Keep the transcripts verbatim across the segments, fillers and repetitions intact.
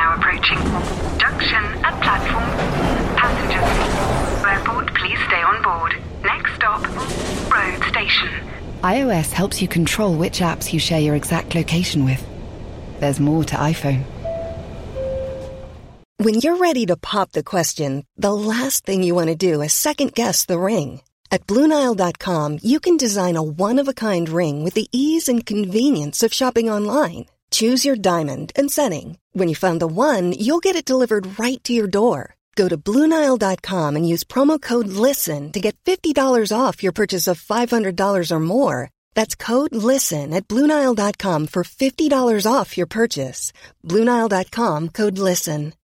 now approaching junction at platform. Passengers, airport, please stay on board. Next stop, road station. iOS helps you control which apps you share your exact location with. There's more to iPhone. When you're ready to pop the question, the last thing you want to do is second-guess the ring. At Blue Nile dot com, you can design a one-of-a-kind ring with the ease and convenience of shopping online. Choose your diamond and setting. When you find the one, you'll get it delivered right to your door. Go to Blue Nile dot com and use promo code LISTEN to get fifty dollars off your purchase of five hundred dollars or more. That's code LISTEN at Blue Nile dot com for fifty dollars off your purchase. Blue Nile dot com, code LISTEN.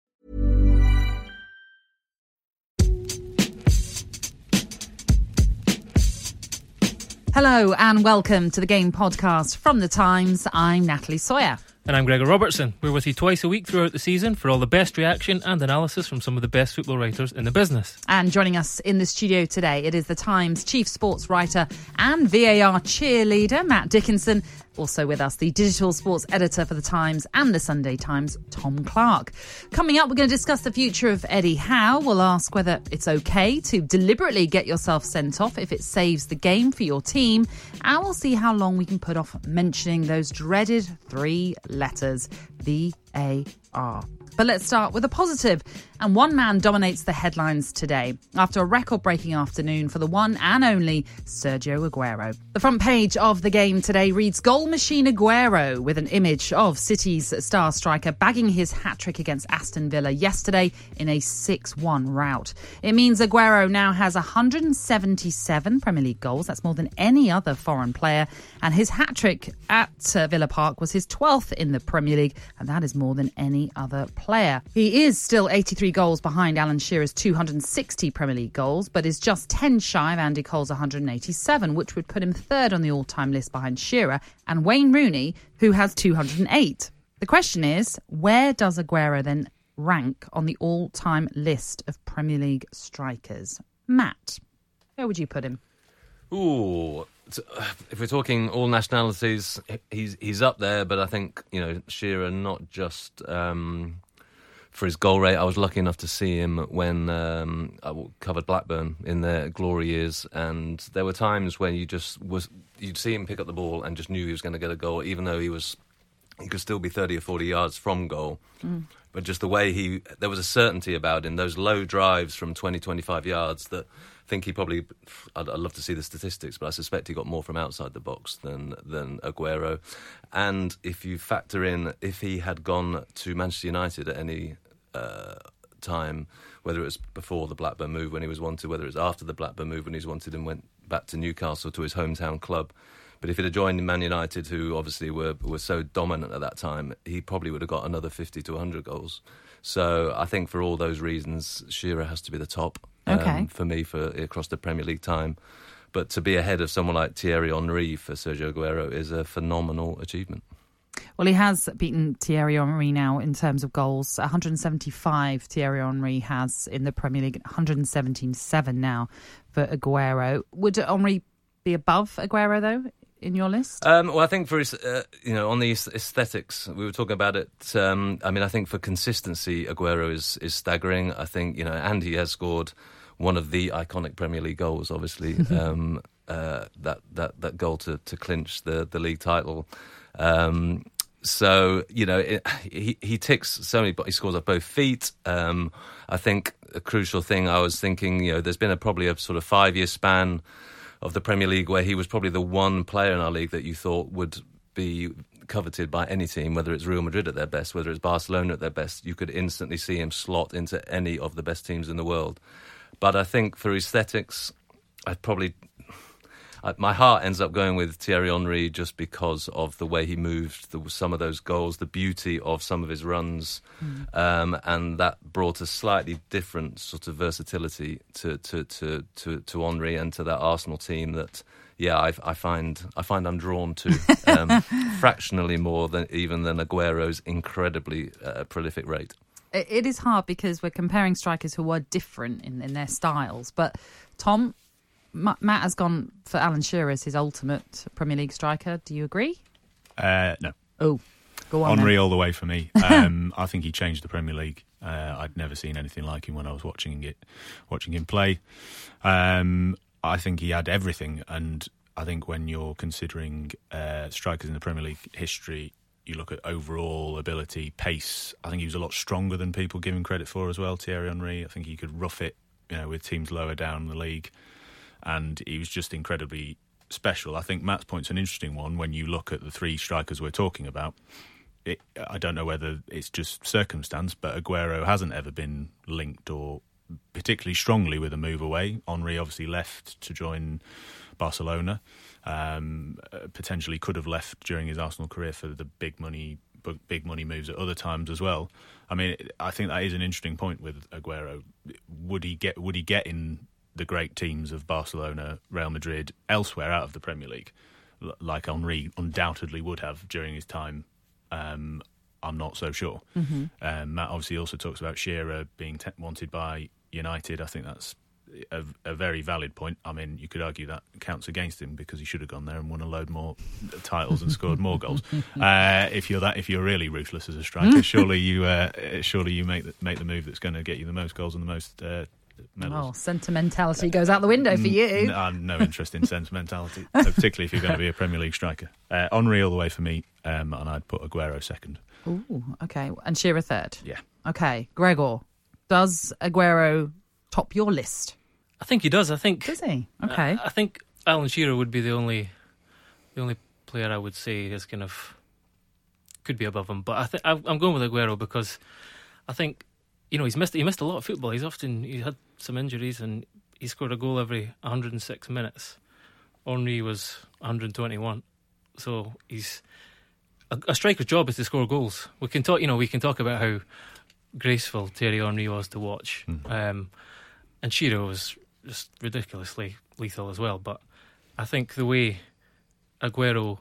Hello and welcome to the Game Podcast from The Times. I'm Natalie Sawyer. And I'm Gregor Robertson. We're with you twice a week throughout the season for all the best reaction and analysis from some of the best football writers in the business. And joining us in the studio today, it is The Times chief sports writer and V A R cheerleader, Matt Dickinson. Also with us, the digital sports editor for The Times and The Sunday Times, Tom Clark. Coming up, we're going to discuss the future of Eddie Howe. We'll ask whether it's okay to deliberately get yourself sent off if it saves the game for your team. And we'll see how long we can put off mentioning those dreaded three letters, V A R. But let's start with a positive. And one man dominates the headlines today after a record-breaking afternoon for the one and only Sergio Aguero. The front page of the Game today reads Goal Machine Aguero, with an image of City's star striker bagging his hat-trick against Aston Villa yesterday in a six one rout. It means Aguero now has one hundred seventy-seven Premier League goals. That's more than any other foreign player. And his hat-trick at uh, Villa Park was his twelfth in the Premier League, and that is more than any other player. He is still eighty-three goals behind Alan Shearer's two hundred sixty Premier League goals, but is just ten shy of Andy Cole's one hundred eighty-seven, which would put him third on the all-time list behind Shearer and Wayne Rooney, who has two hundred eight. The question is, where does Aguero then rank on the all-time list of Premier League strikers? Matt, where would you put him? Ooh, if we're talking all nationalities, he's he's up there, but I think, you know, Shearer, not just Um, for his goal rate. I was lucky enough to see him when um, I covered Blackburn in their glory years, and there were times when you just was you'd see him pick up the ball and just knew he was going to get a goal, even though he was he could still be thirty or forty yards from goal. Mm. But just the way he, there was a certainty about him, those low drives from twenty, twenty-five yards that I think he probably, I'd, I'd love to see the statistics, but I suspect he got more from outside the box than than Aguero. And if you factor in, if he had gone to Manchester United at any uh, time, whether it was before the Blackburn move when he was wanted, whether it was after the Blackburn move when he was wanted and went back to Newcastle, to his hometown club, but if he'd have joined Man United, who obviously were were so dominant at that time, he probably would have got another fifty to one hundred goals. So I think for all those reasons, Shearer has to be the top um, okay. for me for across the Premier League time. But to be ahead of someone like Thierry Henry for Sergio Aguero is a phenomenal achievement. Well, he has beaten Thierry Henry now in terms of goals. one hundred seventy-five Thierry Henry has in the Premier League, one hundred seventy-seven now for Aguero. Would Henry be above Aguero, though, in your list? Um, well, I think for his, uh, you know, on the aesthetics, we were talking about it. Um, I mean, I think for consistency, Aguero is is staggering. I think, you know, and he has scored one of the iconic Premier League goals, obviously, um, uh, that that that goal to to clinch the the league title. Um, so you know, it, he he ticks so many. He scores off both feet. Um, I think a crucial thing. I was thinking, you know, there's been a probably a sort of five year span of the Premier League where he was probably the one player in our league that you thought would be coveted by any team, whether it's Real Madrid at their best, whether it's Barcelona at their best. You could instantly see him slot into any of the best teams in the world. But I think for aesthetics, I'd probably... my heart ends up going with Thierry Henry just because of the way he moved, the, some of those goals, the beauty of some of his runs, mm. um, and that brought a slightly different sort of versatility to to, to, to to Henry and to that Arsenal team that, yeah, I, I find I find I'm drawn to um, fractionally more than even than Aguero's incredibly uh, prolific rate. It is hard because we're comparing strikers who are different in, in their styles, but Tom, Matt has gone for Alan Shearer as his ultimate Premier League striker. Do you agree? Uh, no. Oh. Go on, Henry then. all the way for me. Um, I think he changed the Premier League. Uh, I'd never seen anything like him when I was watching it, watching him play. Um, I think he had everything, and I think when you're considering uh, strikers in the Premier League history, you look at overall ability, pace. I think he was a lot stronger than people give him credit for as well. Thierry Henry. I think he could rough it, you know, with teams lower down in the league, and he was just incredibly special. I think Matt's point's an interesting one when you look at the three strikers we're talking about. It, I don't know whether it's just circumstance, but Aguero hasn't ever been linked or particularly strongly with a move away. Henry obviously left to join Barcelona. Um, potentially could have left during his Arsenal career for the big money, big money moves at other times as well. I mean, I think that is an interesting point with Aguero. Would he get? Would he get in the great teams of Barcelona, Real Madrid, elsewhere out of the Premier League, like Henry undoubtedly would have during his time? Um, I'm not so sure. Mm-hmm. Um, Matt obviously also talks about Shearer being te- wanted by United. I think that's a, a very valid point. I mean, you could argue that counts against him because he should have gone there and won a load more titles and scored more goals. Uh, if you're that, if you're really ruthless as a striker, surely you, uh, surely you make the, make the move that's going to get you the most goals and the most. Uh, Oh, sentimentality goes out the window for you. No, I have no interest in sentimentality, particularly if you're going to be a Premier League striker. Uh, Henry all the way for me, um, and I'd put Aguero second. Ooh, okay. And Shearer third? Yeah. Okay. Gregor, does Aguero top your list? I think he does. I think. Does he? Okay. I, I think Alan Shearer would be the only, the only player I would say is kind of could be above him. But I think I'm going with Aguero because I think. You know, he's missed he missed a lot of football. He's often he had some injuries and he scored a goal every one hundred six minutes. Henry was one hundred twenty-one. So he's a, a striker's job is to score goals. We can talk, you know, we can talk about how graceful Thierry Henry was to watch, mm. um, and Shearer was just ridiculously lethal as well. But I think the way Aguero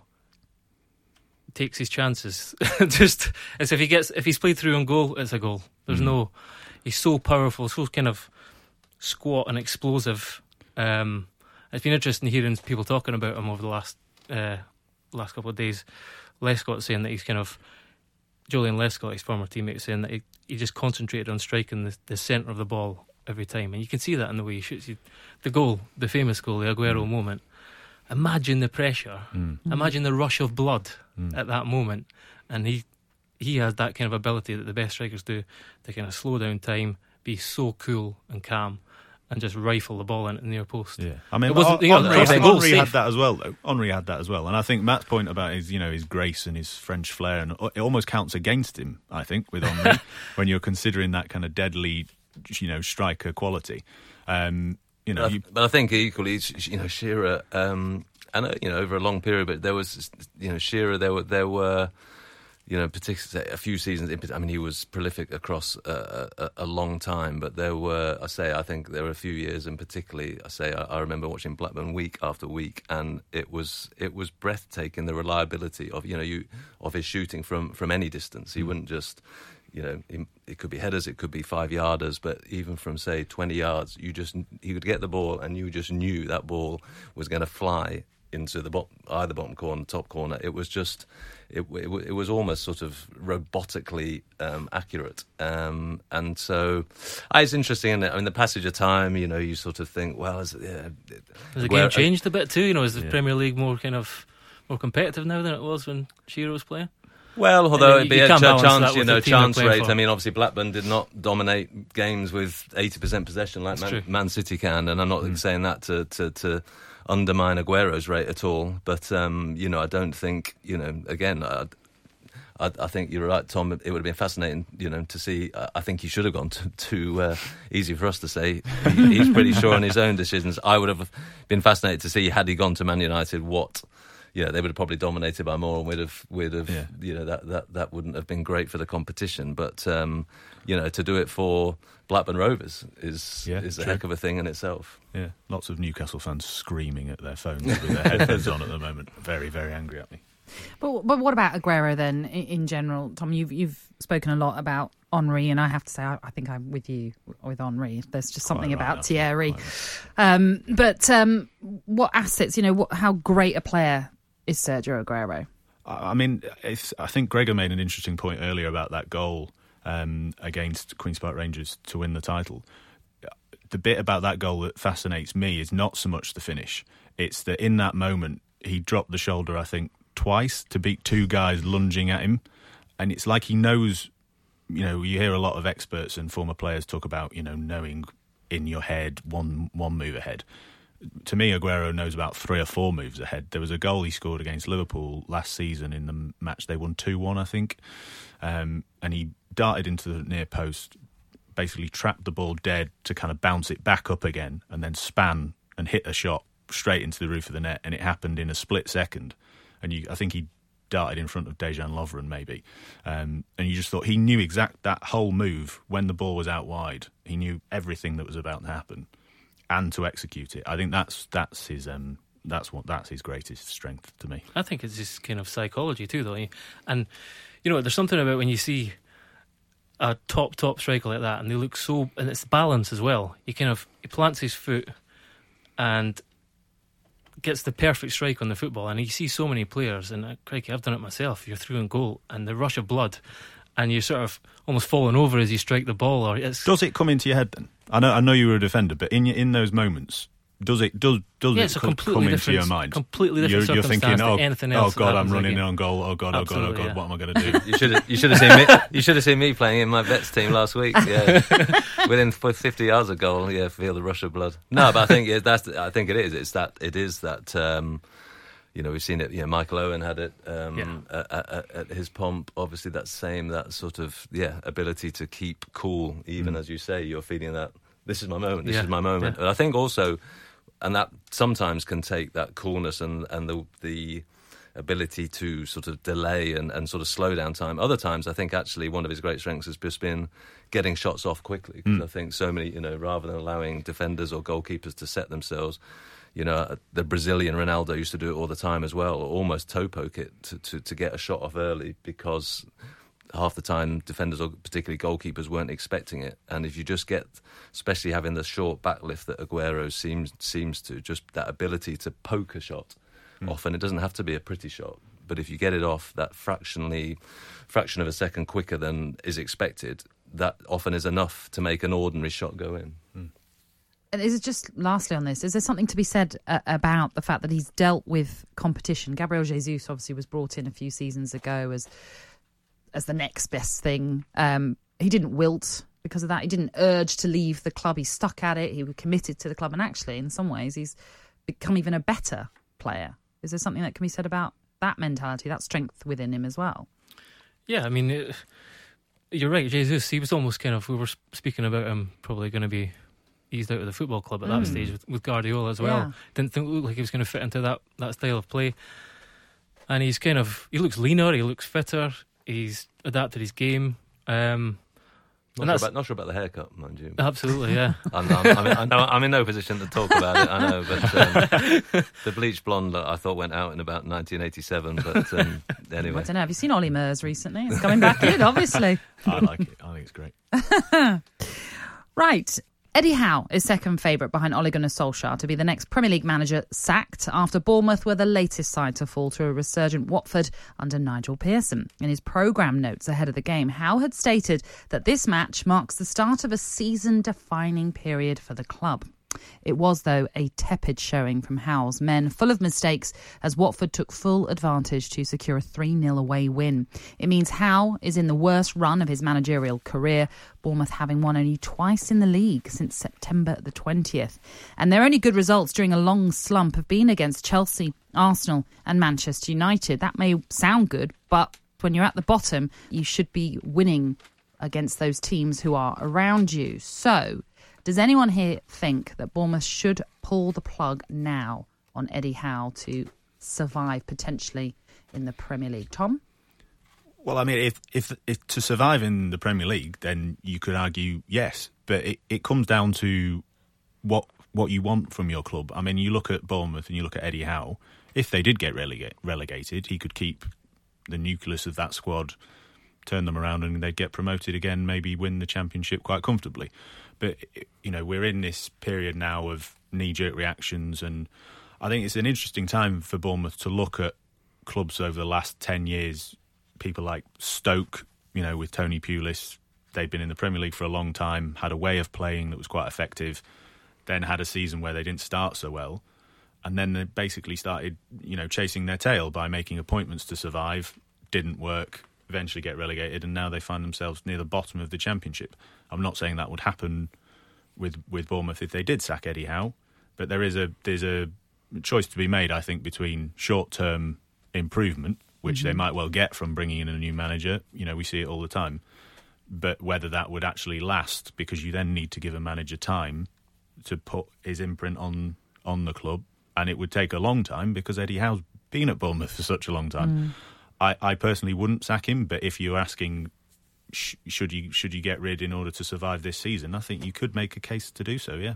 takes his chances, just as if he gets if he's played through on goal, it's a goal. There's mm. no. He's so powerful, so kind of squat and explosive. Um, it's been interesting hearing people talking about him over the last uh, last couple of days. Lescott saying that he's kind of Julian Lescott, his former teammate, saying that he, he just concentrated on striking the, the centre of the ball every time, and you can see that in the way he shoots. He, the goal, the famous goal, the Aguero mm. moment. Imagine the pressure. Mm. Imagine the rush of blood mm. at that moment, and he. He has that kind of ability that the best strikers do to kind of slow down time, be so cool and calm, and just rifle the ball in at the near post. Yeah, I mean, it wasn't, you know, Henry, Henry had that as well. Though. Henry had that as well, and I think Matt's point about his, you know, his grace and his French flair, and it almost counts against him. I think with Henry, when you're considering that kind of deadly, you know, striker quality. Um, you know, but I, you, but I think equally, you know, Shearer, um, and you know, over a long period, but there was, you know, Shearer, there were there were. You know, particularly a few seasons. I mean, he was prolific across a, a, a long time. But there were, I say, I think there were a few years, and particularly, I say, I, I remember watching Blackburn week after week, and it was it was breathtaking the reliability of you know you of his shooting from, from any distance. He mm. wouldn't just, you know, he, it could be headers, it could be five yarders, but even from say twenty yards, you just he would get the ball, and you just knew that ball was going to fly into the bottom, either bottom corner, top corner. It was just. It, it, it was almost sort of robotically um, accurate, um, and so uh, it's interesting. Isn't it? I mean, the passage of time, you know, you sort of think, well, is, yeah, has the game changed a bit too? You know, is the yeah. Premier League more kind of more competitive now than it was when Shearer was playing? Well, although it'd be a ch- chance, you know, chance rate. For. I mean, obviously Blackburn did not dominate games with eighty percent possession like Man, Man City can, and I'm not mm. saying that to to. to undermine Aguero's rate at all, but um, you know, I don't think you know. Again, I, I, I think you're right, Tom. It would have been fascinating, you know, to see. I think he should have gone to. to uh, easy for us to say. He, he's pretty sure on his own decisions. I would have been fascinated to see had he gone to Man United. What, you know, they would have probably dominated by more, and we'd have, we'd have, yeah. you know, that, that that wouldn't have been great for the competition. But um, you know, to do it for Blackburn Rovers is yeah, is a true. heck of a thing in itself. Yeah, lots of Newcastle fans screaming at their phones with their headphones on at the moment. Very, very angry at me. But but what about Aguero then in, in general, Tom? You've you've spoken a lot about Henry, and I have to say I, I think I'm with you with Henry. There's just something Quite about right Thierry. Um, but um, what assets? You know, what, how great a player is Sergio Aguero? I mean, it's, I think Gregor made an interesting point earlier about that goal um, against Queen's Park Rangers to win the title. The bit about that goal that fascinates me is not so much the finish. It's that in that moment, he dropped the shoulder, I think, twice to beat two guys lunging at him. And it's like he knows, you know, you hear a lot of experts and former players talk about, you know, knowing in your head one one move ahead. To me, Aguero knows about three or four moves ahead. There was a goal he scored against Liverpool last season in the match they won two one, I think. Um, and he darted into the near post, basically trapped the ball dead to kind of bounce it back up again and then span and hit a shot straight into the roof of the net. And it happened in a split second. And you, I think he darted in front of Dejan Lovren, maybe. Um, and you just thought he knew exact that whole move when the ball was out wide. He knew everything that was about to happen. And to execute it, I think that's that's his um, that's what that's his greatest strength to me. I think it's just kind of psychology too, though. And you know, there's something about when you see a top top striker like that, and they look so, and it's balance as well. He kind of he plants his foot and gets the perfect strike on the football. And you see so many players, and uh, crikey, I've done it myself. You're through in goal, and the rush of blood, and you're sort of almost falling over as you strike the ball. Or it's, does it come into your head then? I know, I know you were a defender, but in in those moments, does it does does yeah, it it's a come, completely come into different, your mind? Completely different You're, you're circumstance thinking, oh, than anything else. oh God, that I'm running again. on goal. Oh God, Absolutely, oh God, oh God, yeah. what am I going to do? You should have, you should have seen me. You should have seen me playing in my vets team last week. Yeah, within fifty yards of goal. Yeah, feel the rush of blood. No, but I think yeah, that's. I think it is. It's that. It is that. Um, you know, we've seen it. You know, Michael Owen had it um, yeah. at, at, at his pomp. Obviously, that same that sort of yeah ability to keep cool, even mm. as you say, you're feeling that. This is my moment. This yeah. is my moment. Yeah. And I think also, and that sometimes can take that coolness and and the the ability to sort of delay and, and sort of slow down time. Other times, I think actually one of his great strengths has just been getting shots off quickly. Because mm. I think so many, you know, rather than allowing defenders or goalkeepers to set themselves, you know, the Brazilian Ronaldo used to do it all the time as well, or almost toe poke it to, to, to get a shot off early, because half the time defenders or particularly goalkeepers weren't expecting it. And if you just get, especially having the short backlift that Aguero seems seems to, just that ability to poke a shot, mm. often it doesn't have to be a pretty shot, but if you get it off that fractionally, fraction of a second quicker than is expected, that often is enough to make an ordinary shot go in. Mm. And is it just, lastly on this, is there something to be said uh, about the fact that he's dealt with competition? Gabriel Jesus obviously was brought in a few seasons ago as as the next best thing. Um, he didn't wilt because of that. He didn't urge to leave the club. He stuck at it. He was committed to the club. And actually, in some ways, he's become even a better player. Is there something that can be said about that mentality, that strength within him as well? Yeah, I mean, it, you're right. Jesus, he was almost kind of, we were speaking about him probably going to be eased out of the football club at mm. that stage with, with Guardiola as well. Yeah. Didn't think look like he was going to fit into that, that style of play. And he's kind of, he looks leaner, he looks fitter, he's adapted his game. Um, not, and sure about, not sure about the haircut, mind you. Absolutely, yeah. I'm, I'm, I'm, in, I know, I'm in no position to talk about it, I know, but um, the bleached blonde I thought went out in about nineteen eighty-seven, but um, anyway. I don't know, have you seen Ollie Murs recently? It's coming back in, obviously. I like it, I think it's great. Right. Eddie Howe is second favourite behind Ole Gunnar Solskjaer to be the next Premier League manager sacked after Bournemouth were the latest side to fall to a resurgent Watford under Nigel Pearson. In his programme notes ahead of the game, Howe had stated that this match marks the start of a season-defining period for the club. It was, though, a tepid showing from Howe's men, full of mistakes, as Watford took full advantage to secure a three nil away win. It means Howe is in the worst run of his managerial career, Bournemouth having won only twice in the league since September the twentieth. And their only good results during a long slump have been against Chelsea, Arsenal and Manchester United. That may sound good, but when you're at the bottom, you should be winning against those teams who are around you. So, does anyone here think that Bournemouth should pull the plug now on Eddie Howe to survive potentially in the Premier League? Tom? Well, I mean, if if, if to survive in the Premier League, then you could argue yes. But it, it comes down to what what you want from your club. I mean, you look at Bournemouth and you look at Eddie Howe. If they did get relegate, relegated, he could keep the nucleus of that squad, turn them around, and they'd get promoted again, maybe win the Championship quite comfortably. But, you know, we're in this period now of knee-jerk reactions, and I think it's an interesting time for Bournemouth to look at clubs over the last ten years, people like Stoke, you know, with Tony Pulis, they'd been in the Premier League for a long time, had a way of playing that was quite effective, then had a season where they didn't start so well, and then they basically started, you know, chasing their tail by making appointments to survive, didn't work, eventually get relegated, and now they find themselves near the bottom of the Championship. I'm not saying that would happen with with Bournemouth if they did sack Eddie Howe, but there is a there's a choice to be made, I think, between short-term improvement, which mm-hmm. they might well get from bringing in a new manager. You know, we see it all the time. But whether that would actually last, because you then need to give a manager time to put his imprint on, on the club, and it would take a long time because Eddie Howe's been at Bournemouth for such a long time. Mm. I, I personally wouldn't sack him, but if you're asking sh- should you should you get rid in order to survive this season, I think you could make a case to do so, yeah.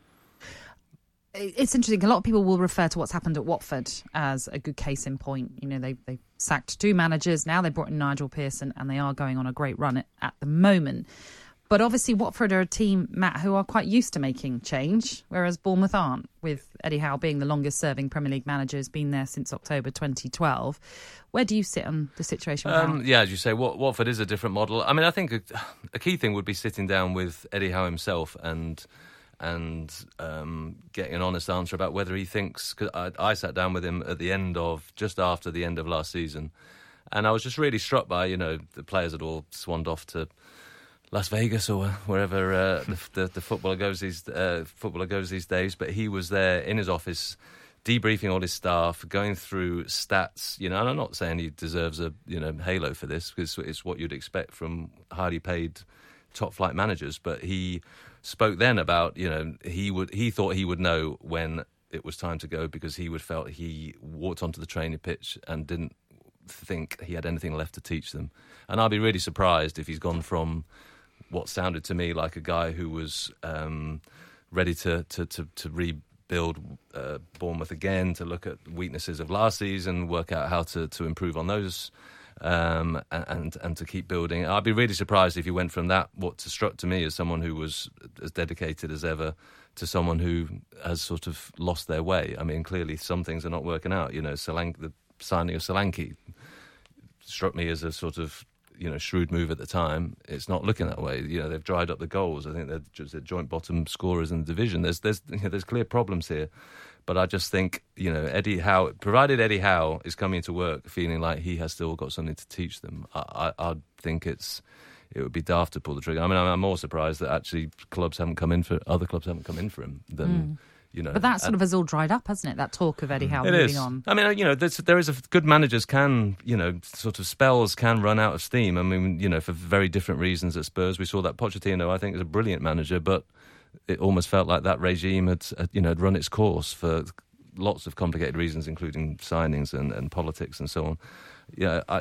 It's interesting. A lot of people will refer to what's happened at Watford as a good case in point. You know, they they sacked two managers. Now they brought in Nigel Pearson, and they are going on a great run at, at the moment. But obviously, Watford are a team, Matt, who are quite used to making change, whereas Bournemouth aren't. With Eddie Howe being the longest-serving Premier League manager, has been there since October twenty twelve. Where do you sit on the situation with um, Yeah, as you say, Wat- Watford is a different model. I mean, I think a, a key thing would be sitting down with Eddie Howe himself and. and um, getting an honest answer about whether he thinks... Cause I, I sat down with him at the end of... just after the end of last season, and I was just really struck by, you know, the players had all swanned off to Las Vegas or wherever uh, the, the, the footballer goes these uh, footballer goes these days, but he was there in his office debriefing all his staff, going through stats, you know, and I'm not saying he deserves a, you know, halo for this, because it's what you'd expect from highly paid top-flight managers, but he... spoke then about, you know, he would he thought he would know when it was time to go, because he would felt he walked onto the training pitch and didn't think he had anything left to teach them. And I'd be really surprised if he's gone from what sounded to me like a guy who was um, ready to to to, to rebuild uh, Bournemouth again, to look at weaknesses of last season, work out how to, to improve on those. Um, and and to keep building. I'd be really surprised if you went from that, what struck to me as someone who was as dedicated as ever, to someone who has sort of lost their way. I mean, clearly some things are not working out. You know, Solanke, the signing of Solanke struck me as a sort of, you know, shrewd move at the time. It's not looking that way. You know, they've dried up the goals. I think they're just the joint bottom scorers in the division. There's there's you know, there's clear problems here. But I just think, you know, Eddie Howe, provided Eddie Howe is coming to work feeling like he has still got something to teach them, I, I, I'd think it's it would be daft to pull the trigger. I mean, I'm, I'm more surprised that actually clubs haven't come in for other clubs haven't come in for him than. Mm. You know, but that sort and, of has all dried up, hasn't it? That talk of Eddie Howe it moving is. on. I mean, you know, there is a good managers can, you know, sort of spells can run out of steam. I mean, you know, for very different reasons at Spurs. We saw that Pochettino, I think, is a brilliant manager, but it almost felt like that regime had, you know, had run its course for lots of complicated reasons, including signings and, and politics and so on. Yeah, I,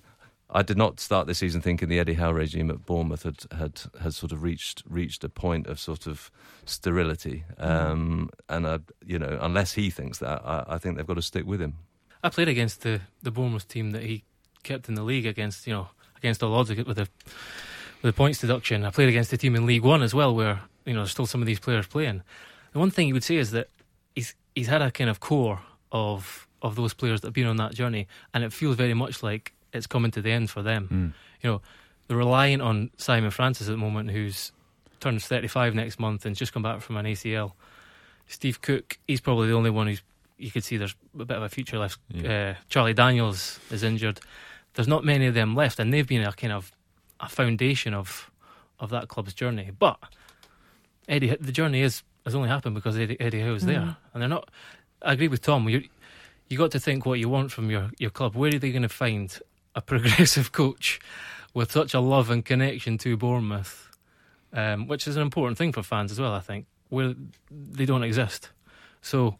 I did not start this season thinking the Eddie Howe regime at Bournemouth had had, had sort of reached reached a point of sort of sterility. Um, and I, you know, unless he thinks that, I, I think they've got to stick with him. I played against the, the Bournemouth team that he kept in the league against, you know, against all odds with the with the points deduction. I played against the team in League One as well, where, you know, there's still some of these players playing. The one thing you would say is that he's he's had a kind of core of of those players that have been on that journey, and it feels very much like it's coming to the end for them. Mm. You know, they're relying on Simon Francis at the moment, who's turns thirty-five next month and just come back from an A C L. Steve Cook, he's probably the only one who's you could see there's a bit of a future left. Yeah. Uh, Charlie Daniels is injured. There's not many of them left, and they've been a kind of a foundation of of that club's journey. But Eddie, the journey is has only happened because Eddie, Eddie Howe is there, mm. and they're not. I agree with Tom. You you got to think what you want from your, your club. Where are they going to find a progressive coach with such a love and connection to Bournemouth, um, which is an important thing for fans as well, I think, where they don't exist. So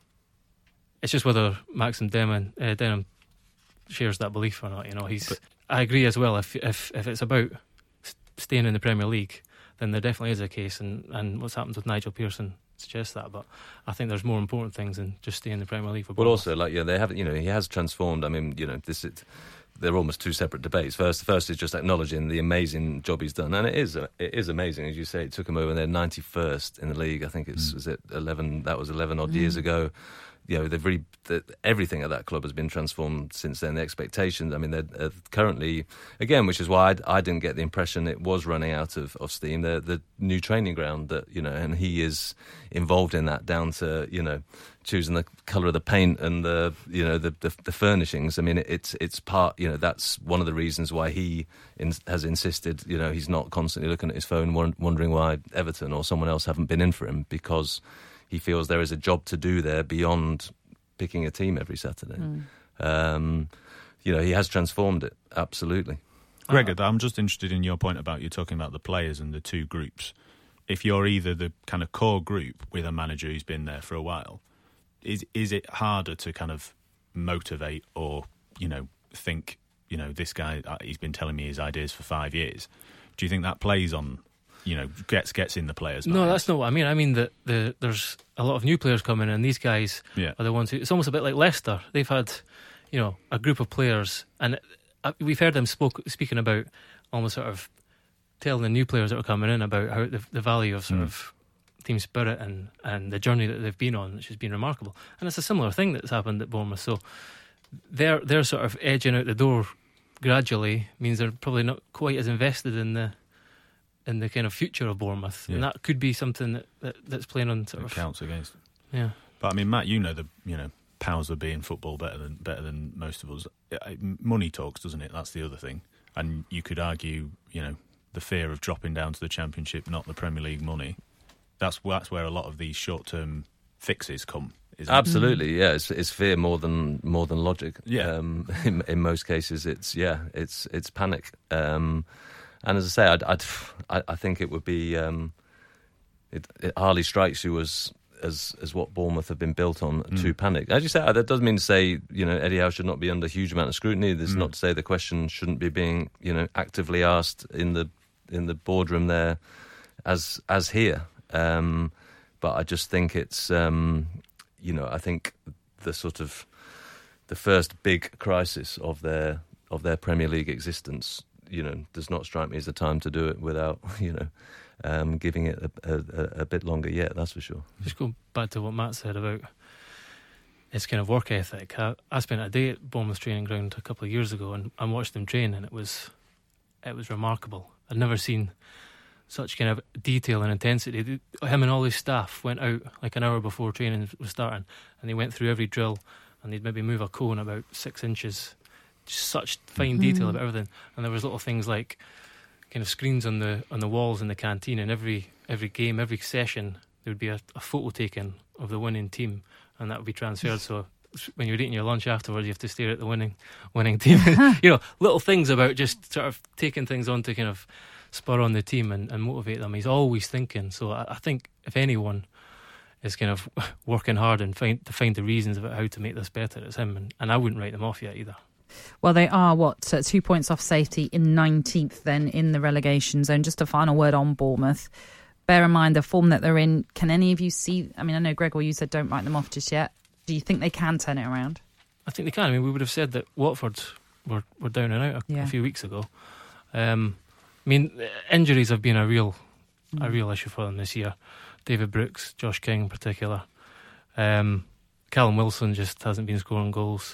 it's just whether Maxim Denham, uh, Denham shares that belief or not. You know, he's. But I agree as well. If if if it's about staying in the Premier League, then there definitely is a case, and, and what's happened with Nigel Pearson suggests that. But I think there's more important things than just staying in the Premier League for Bournemouth. Well, also, like, yeah, they haven't. You know, he has transformed. I mean, you know, this is. They're almost two separate debates. First, first is just acknowledging the amazing job he's done, and it is it is amazing, as you say. It took him over. They're ninety-first in the league. I think it's mm. was it eleven. That was eleven odd mm. years ago. you know, they've really the, everything at that club has been transformed since then. The expectations, I mean, they're uh, currently, again, which is why I, I didn't get the impression it was running out of, of steam. The the new training ground that, you know, and he is involved in that down to, you know, choosing the colour of the paint and the, you know, the the, the furnishings. I mean, it, it's it's part, you know, that's one of the reasons why he in, has insisted, you know, he's not constantly looking at his phone wondering why Everton or someone else haven't been in for him, because he feels there is a job to do there beyond picking a team every Saturday. Mm. Um, you know, he has transformed it, absolutely. Greg, I'm just interested in your point about you talking about the players and the two groups. If you're either the kind of core group with a manager who's been there for a while, is is it harder to kind of motivate or, you know, think, you know, this guy, he's been telling me his ideas for five years. Do you think that plays on, you know, gets gets in the players' minds? No, that's not what I mean. I mean that the, there's a lot of new players coming in, and these guys yeah. are the ones who... It's almost a bit like Leicester. They've had, you know, a group of players, and we've heard them spoke, speaking about almost sort of telling the new players that are coming in about how the, the value of sort mm. of team spirit and, and the journey that they've been on, which has been remarkable. And it's a similar thing that's happened at Bournemouth. So they're they're sort of edging out the door gradually, means they're probably not quite as invested in the in the kind of future of Bournemouth, yeah. and that could be something that, that that's playing on sort it of counts against. Yeah, but I mean, Matt, you know the you know powers that be in football better than better than most of us. Money talks, doesn't it? That's the other thing, and you could argue, you know, the fear of dropping down to the Championship, not the Premier League money. That's that's where a lot of these short term fixes come. Isn't Absolutely, it? yeah. It's, it's fear more than more than logic. Yeah. Um, in, in most cases, it's yeah, it's it's panic. Um, and as I say, I'd, I'd, I I think it would be um, it, it hardly strikes you as as as what Bournemouth have been built on mm. to panic. As you say, that doesn't mean to say, you know, Eddie Howe should not be under a huge amount of scrutiny. This is mm. not to say the question shouldn't be being, you know, actively asked in the in the boardroom there, as as here. Um, but I just think it's, um, you know, I think the sort of the first big crisis of their of their Premier League existence, you know, does not strike me as the time to do it without, you know, um, giving it a, a, a bit longer yet. That's for sure. Just go back to what Matt said about his kind of work ethic. I, I spent a day at Bournemouth training ground a couple of years ago and, and watched them train, and it was it was remarkable. I'd never seen such kind of detail and intensity. Him and all his staff went out like an hour before training was starting, and they went through every drill, and they'd maybe move a cone about six inches. Just such fine mm-hmm. detail about everything. And there was little things like kind of screens on the on the walls in the canteen, and every every game, every session, there would be a, a photo taken of the winning team, and that would be transferred. So when you're eating your lunch afterwards, you have to stare at the winning winning team. You know, little things about just sort of taking things on to kind of spur on the team and, and motivate them. He's always thinking. So I, I think if anyone is kind of working hard and find to find the reasons about how to make this better, it's him. And, and I wouldn't write them off yet either. Well, they are, what, uh, two points off safety in nineteenth then in the relegation zone. Just a final word on Bournemouth. Bear in mind the form that they're in. Can any of you see, I mean, I know, Gregor, you said don't write them off just yet. Do you think they can turn it around? I think they can. I mean, we would have said that Watford were, were down and out a, yeah. a few weeks ago. Um, I mean, injuries have been a real mm. a real issue for them this year. David Brooks, Josh King in particular. Um, Callum Wilson just hasn't been scoring goals.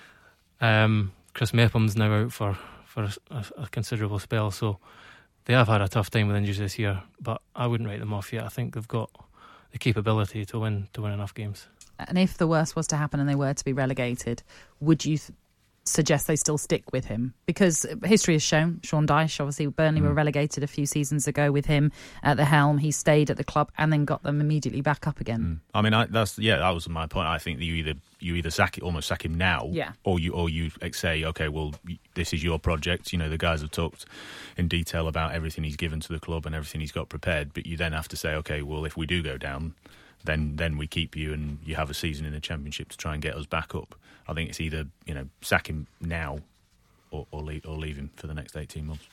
Um, Chris Mepham's now out for, for a, a considerable spell, so they have had a tough time with injuries this year, but I wouldn't write them off yet. I think they've got the capability to win to win enough games. And if the worst was to happen and they were to be relegated, would you th- suggest they still stick with him? Because history has shown, Sean Dyche, obviously Burnley mm. were relegated a few seasons ago with him at the helm. He stayed at the club and then got them immediately back up again. Mm. I mean, I, that's yeah, that was my point. I think that you either you either sack it, almost sack him now, yeah. or you or you say, okay, well, this is your project. You know, the guys have talked in detail about everything he's given to the club and everything he's got prepared. But you then have to say, okay, well, if we do go down, then then we keep you and you have a season in the Championship to try and get us back up. I think it's either, you know, sack him now or or leave, or leave him for the next eighteen months.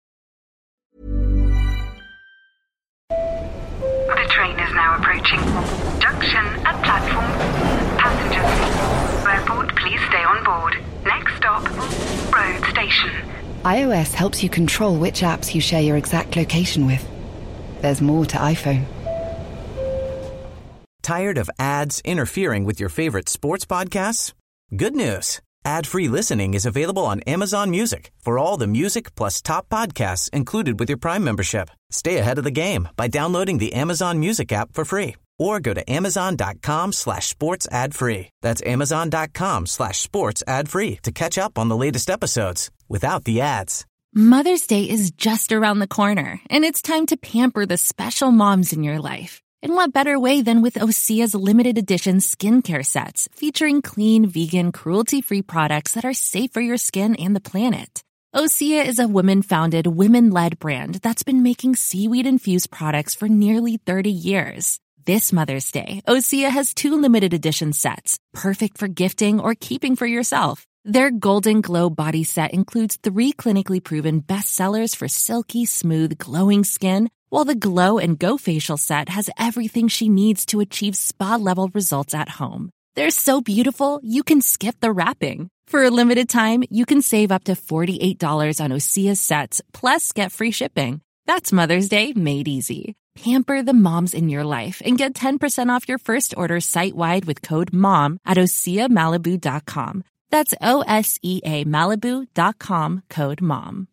The train is now approaching junction at platform. Passengers, airport, please stay on board. Next stop, road station. iOS helps you control which apps you share your exact location with. There's more to iPhone. Tired of ads interfering with your favorite sports podcasts? Good news. Ad-free listening is available on Amazon Music for all the music plus top podcasts included with your Prime membership. Stay ahead of the game by downloading the Amazon Music app for free or go to amazon.com slash sports ad free. That's amazon.com slash sports ad free to catch up on the latest episodes without the ads. Mother's Day is just around the corner, and it's time to pamper the special moms in your life. And what better way than with Osea's limited edition skincare sets featuring clean, vegan, cruelty-free products that are safe for your skin and the planet. Osea is a women-founded, women-led brand that's been making seaweed-infused products for nearly thirty years. This Mother's Day, Osea has two limited edition sets, perfect for gifting or keeping for yourself. Their Golden Glow body set includes three clinically proven bestsellers for silky, smooth, glowing skin, while the Glow and Go facial set has everything she needs to achieve spa-level results at home. They're so beautiful, you can skip the wrapping. For a limited time, you can save up to forty-eight dollars on Osea's sets, plus get free shipping. That's Mother's Day made easy. Pamper the moms in your life and get ten percent off your first order site-wide with code MOM at osea malibu dot com. That's O S E A Malibu dot com, code MOM.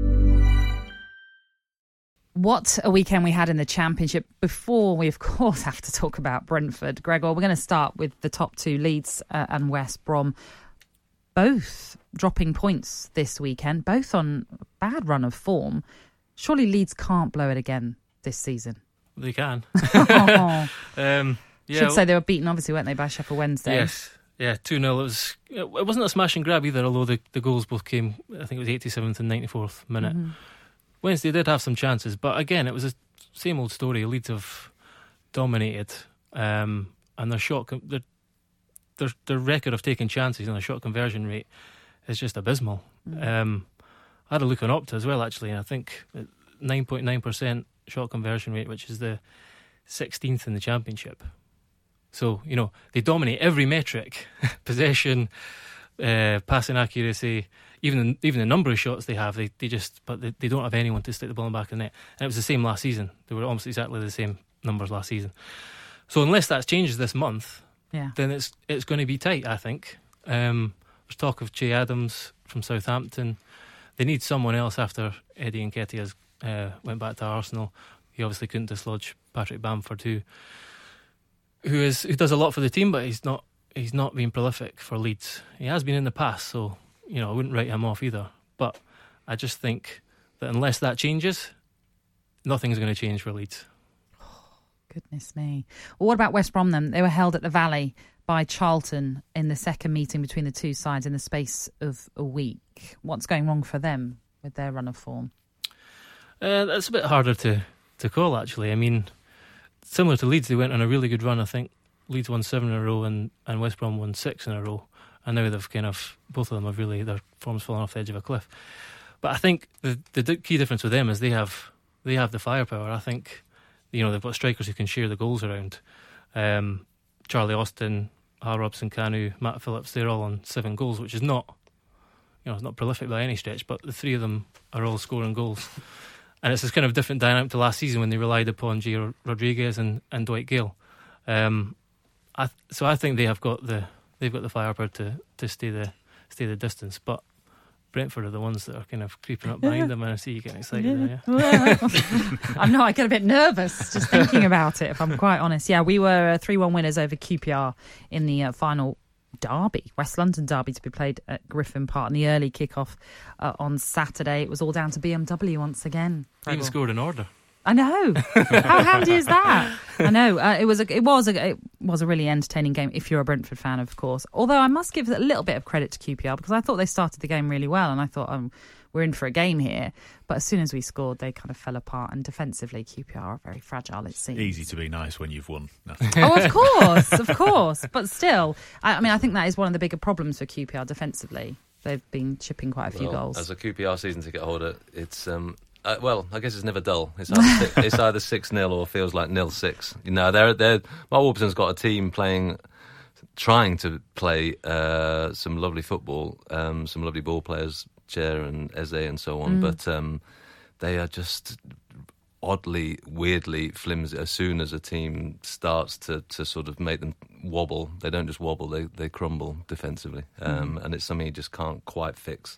What a weekend we had in the Championship. Before we, of course, have to talk about Brentford. Gregor, we're going to start with the top two, Leeds uh, and West Brom. Both dropping points this weekend, both on a bad run of form. Surely Leeds can't blow it again this season. They can. oh. um, yeah, Should say they were beaten, obviously, weren't they, by Sheffield Wednesday? Yes. Yeah, two nil. It, was, it wasn't a smash and grab either, although the, the goals both came, I think it was eighty-seventh and ninety-fourth minute. Mm-hmm. Wednesday did have some chances, but again, it was the same old story. Leeds have dominated, um, and their shot, their, their their record of taking chances and their shot conversion rate is just abysmal. Mm. Um, I had a look on Opta as well, actually, and I think nine point nine percent shot conversion rate, which is the sixteenth in the Championship. So, you know, they dominate every metric: possession, uh, passing accuracy, even the, even the number of shots they have. They they just, but they, they don't have anyone to stick the ball in the back of the net. And it was the same last season. They were almost exactly the same numbers last season. So unless that changes this month, yeah. then it's it's going to be tight, I think. Um, there's talk of Che Adams from Southampton. They need someone else after Eddie Nketiah uh, went back to Arsenal. He obviously couldn't dislodge Patrick Bamford, who who is who does a lot for the team, but he's not he's not been prolific for Leeds. He has been in the past, so you know I wouldn't write him off either. But I just think that unless that changes, nothing's going to change for Leeds. Goodness me. Well, what about West Brom then? They were held at the Valley by Charlton in the second meeting between the two sides in the space of a week. What's going wrong for them with their run of form? Uh, that's a bit harder to, to call, actually. I mean, similar to Leeds, they went on a really good run. I think Leeds won seven in a row and, and West Brom won six in a row. And now they've kind of, both of them have really, their form's fallen off the edge of a cliff. But I think the the key difference with them is they have they have the firepower. I think, you know, they've got strikers who can share the goals around. Um, Charlie Austin, Al Robson-Kanu, Matt Phillips, they're all on seven goals, which is not, you know, it's not prolific by any stretch, but the three of them are all scoring goals. And it's this kind of different dynamic to last season when they relied upon Jay Rodriguez and, and Dwight Gale. Um, I, so I think they have got the they've got the firepower to, to stay the stay the distance. But Brentford are the ones that are kind of creeping up behind them, and I see you getting excited there. Yeah? I'm not. I get a bit nervous just thinking about it, if I'm quite honest. Yeah, we were three one winners over Q P R in the uh, final derby, West London derby, to be played at Griffin Park in the early kickoff uh, on Saturday. It was all down to B M W once again. Even scored in order. I know. How handy is that? I know. Uh, it was a it was a it was a really entertaining game if you're a Brentford fan, of course. Although I must give a little bit of credit to Q P R because I thought they started the game really well, and I thought um, we're in for a game here. But as soon as we scored, they kind of fell apart. And defensively, Q P R are very fragile. It seems easy to be nice when you've won. Oh, of course, of course. But still, I, I mean, I think that is one of the bigger problems for Q P R defensively. They've been chipping quite a few well, goals. As a Q P R season ticket holder, it's. Um, Uh, well, I guess it's never dull. It's either, it's either six nil or feels like nil six. You know, they're they're Mark Warburton's got a team playing, trying to play uh, some lovely football, um, some lovely ball players, Chair and Eze and so on. Mm. But um, they are just oddly, weirdly flimsy. As soon as a team starts to, to sort of make them wobble, they don't just wobble, they, they crumble defensively. Um, mm. And it's something you just can't quite fix.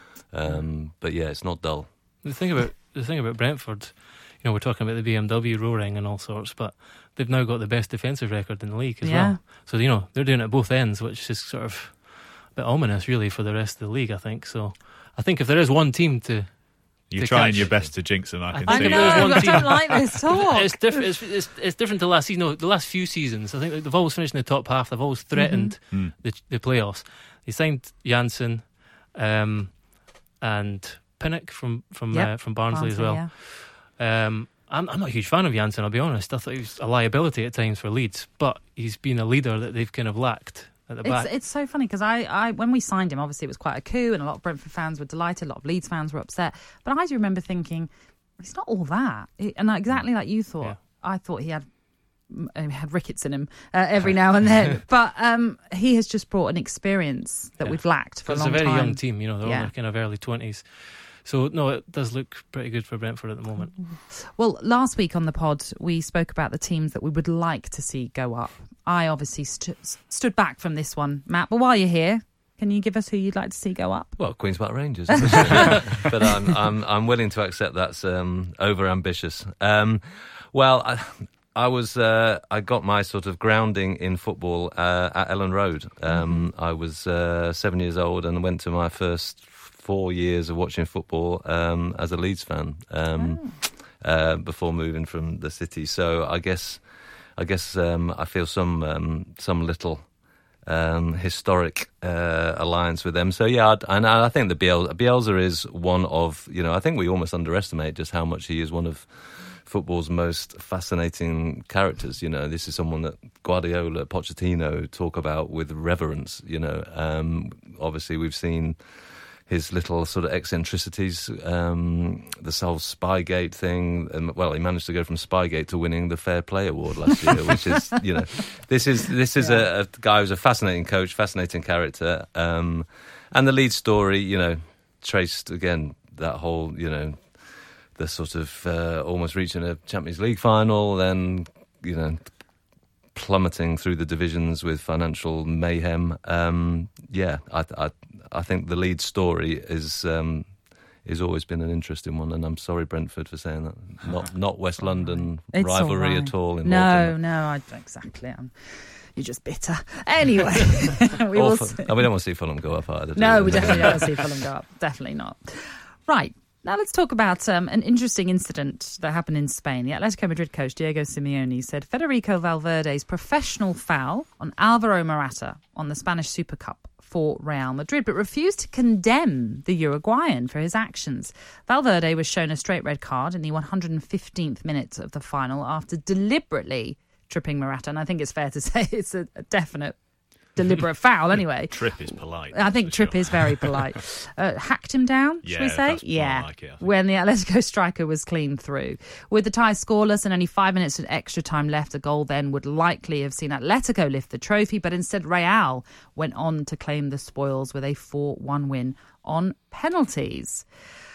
Um, but yeah, it's not dull. The thing about the thing about Brentford, you know, we're talking about the B M W roaring and all sorts, but they've now got the best defensive record in the league as yeah. well. So, you know, they're doing it at both ends, which is sort of a bit ominous, really, for the rest of the league, I think. So I think if there is one team to... You're to trying catch, your best to jinx them, I can I see. I know, there's one I team. don't like this talk. It's, diff- it's, it's, it's different to last season. No, the last few seasons, I think they've always finished in the top half. They've always threatened mm-hmm. the, the playoffs. They signed Janssen um, and Pinnock from from Yep. uh, from Barnsley, Barnsley as well. yeah. Um, I'm, I'm not a huge fan of Janssen, I'll be honest. I thought he was a liability at times for Leeds, but he's been a leader that they've kind of lacked at the back. It's, it's so funny because I, I, when we signed him, obviously it was quite a coup and a lot of Brentford fans were delighted, a lot of Leeds fans were upset. But I do remember thinking, it's not all that. It, and exactly like you thought, yeah. I thought he had he had rickets in him uh, every now and then. But um, he has just brought an experience that yeah. we've lacked for a long time. It's a very young team, you know, they're yeah. all kind of early twenties. So, no, it does look pretty good for Brentford at the moment. Well, last week on the pod, we spoke about the teams that we would like to see go up. I obviously st- stood back from this one, Matt, but while you're here, can you give us who you'd like to see go up? Well, Queen's Park Rangers. But I'm, I'm I'm willing to accept that's um, over-ambitious. Um, well, I, I was uh, I got my sort of grounding in football uh, at Ellen Road. Um, mm-hmm. I was uh, seven years old and went to my first four years of watching football um, as a Leeds fan um, oh. uh, before moving from the city. So I guess I guess um, I feel some um, some little um, historic uh, alliance with them. So yeah, I'd, and I think the Biel- Bielsa is one of, you know, I think we almost underestimate just how much he is one of football's most fascinating characters. You know, this is someone that Guardiola, Pochettino talk about with reverence. You know, um, obviously we've seen his little sort of eccentricities, um, the whole Spygate thing. And, well, he managed to go from Spygate to winning the Fair Play Award last year, which is, you know, this is this is yeah. a, a guy who's a fascinating coach, fascinating character. Um, and the Leeds story, you know, traced, again, that whole, you know, the sort of uh, almost reaching a Champions League final, then, you know, plummeting through the divisions with financial mayhem. Um, yeah, I, I I think the Leeds story is um, is always been an interesting one, and I'm sorry, Brentford, for saying that. Not not West London it's rivalry all right. at all. No, no, I, exactly. I'm, you're just bitter. Anyway, we will. For, and we don't want to see Fulham go up either. No, we, we definitely don't want to see Fulham go up. Definitely not. Right. Now let's talk about um, an interesting incident that happened in Spain. The Atletico Madrid coach, Diego Simeone, said Federico Valverde's professional foul on Alvaro Morata on the Spanish Super Cup for Real Madrid, but refused to condemn the Uruguayan for his actions. Valverde was shown a straight red card in the one hundred fifteenth minute of the final after deliberately tripping Morata, and I think it's fair to say it's a, a definite deliberate foul anyway. Trip is polite. I think Trip sure. is very polite. Uh, hacked him down, yeah, should we say? That's yeah. Like it, when the Atletico striker was clean through. With the tie scoreless and only five minutes of extra time left, a goal then would likely have seen Atletico lift the trophy, but instead Real went on to claim the spoils with a four one win on penalties.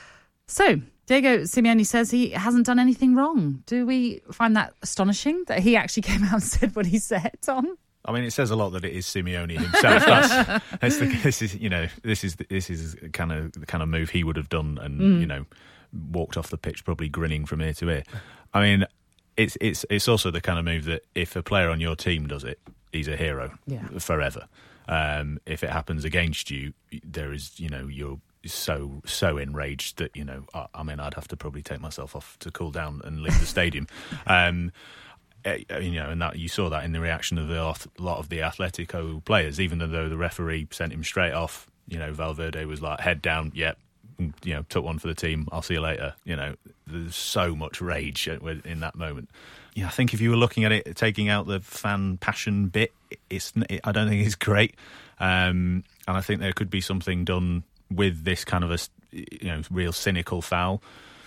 So, Diego Simeone says he hasn't done anything wrong. Do we find that astonishing that he actually came out and said what he said, Tom? I mean, it says a lot that it is Simeone himself. That's, that's the, this is, you know, this is this is kind of the kind of move he would have done, and mm. you know, walked off the pitch probably grinning from ear to ear. I mean, it's it's it's also the kind of move that if a player on your team does it, he's a hero yeah. forever. Um, if it happens against you, there is, you know, you're so so enraged that, you know, I, I mean, I'd have to probably take myself off to cool down and leave the stadium. Um, You know, and that you saw that in the reaction of the, a lot of the Atletico players. Even though the referee sent him straight off, you know, Valverde was like, head down, yep, you know, took one for the team, I'll see you later. You know, there's so much rage in that moment. Yeah, I think if you were looking at it, taking out the fan passion bit, it's it, I don't think it's great. Um, and I think there could be something done with this kind of a, you know, real cynical foul.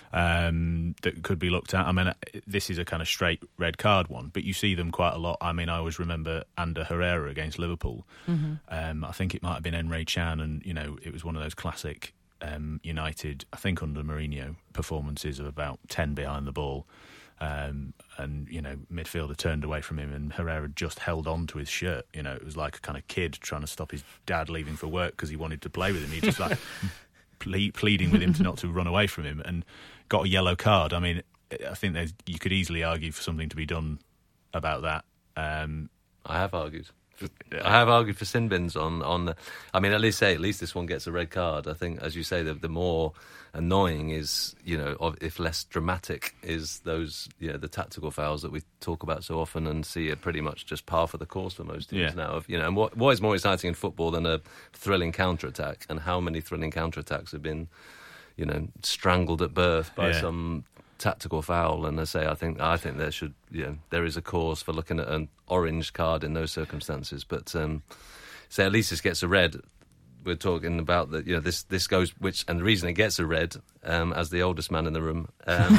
Um, that could be looked at. I mean, this is a kind of straight red card one, but you see them quite a lot. I mean, I always remember Ander Herrera against Liverpool. Mm-hmm. Um, I think it might have been Emre Can, and, you know, it was one of those classic um, United, I think under Mourinho, performances of about ten behind the ball. Um, and, you know, midfielder turned away from him and Herrera just held on to his shirt. You know, it was like a kind of kid trying to stop his dad leaving for work because he wanted to play with him. He just like ple- pleading with him to not to run away from him and got a yellow card. I mean, I think there's, you could easily argue for something to be done about that. Um, I have argued. I have argued for sin bins on, on the, I mean, at least say, at least this one gets a red card. I think, as you say, the, the more annoying is, you know, if less dramatic, is those, you know, the tactical fouls that we talk about so often and see it pretty much just par for the course for most teams yeah. now. Of, you know, and what, what is more exciting in football than a thrilling counter-attack, and how many thrilling counter-attacks have been, you know, strangled at birth by yeah. some tactical foul? And I say, I think, I think there should, you know, there is a cause for looking at an orange card in those circumstances. But um, say at least this gets a red. We're talking about that, you know, this this goes, which, and the reason it gets a red, um, as the oldest man in the room, um,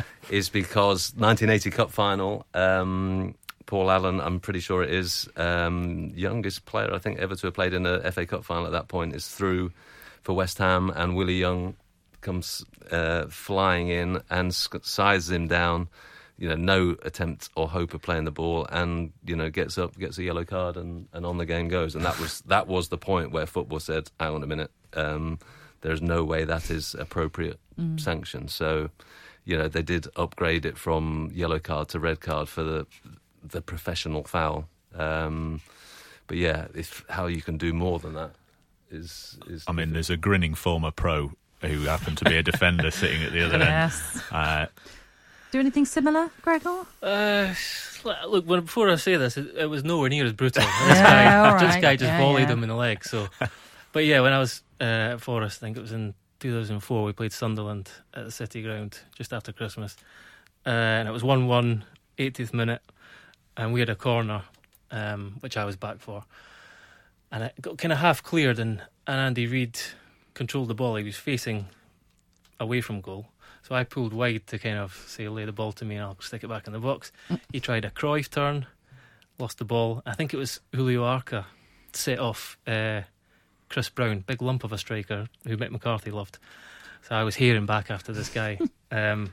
is because nineteen eighty Cup final. Um, Paul Allen, I'm pretty sure it is, um, youngest player I think ever to have played in a F A Cup final at that point, is through for West Ham, and Willie Young comes uh, flying in and sc- sizes him down. You know, no attempt or hope of playing the ball, and you know, gets up, gets a yellow card, and, and on the game goes. And that was that was the point where football said, "Hang on a minute, um, there's no way that is appropriate mm. sanction." So, you know, they did upgrade it from yellow card to red card for the the professional foul. Um, but yeah, if how you can do more than that is is. I mean, there's a grinning former pro who happened to be a defender sitting at the other yes. end. Uh, Do anything similar, Gregor? Uh, look, when, before I say this, it, it was nowhere near as brutal. This yeah, guy, right. this guy just yeah, volleyed yeah. him in the leg. So, but yeah, when I was uh, at Forest, I think it was in two thousand four, we played Sunderland at the City Ground just after Christmas, uh, and it was one one, eightieth minute, and we had a corner, um, which I was back for, and it got kind of half cleared, and, and Andy Reid controlled the ball. He was facing away from goal. So I pulled wide to kind of say, lay the ball to me and I'll stick it back in the box. He tried a Cruyff turn, lost the ball. I think it was Julio Arca set off uh, Chris Brown, big lump of a striker who Mick McCarthy loved. So I was hearing back after this guy. um,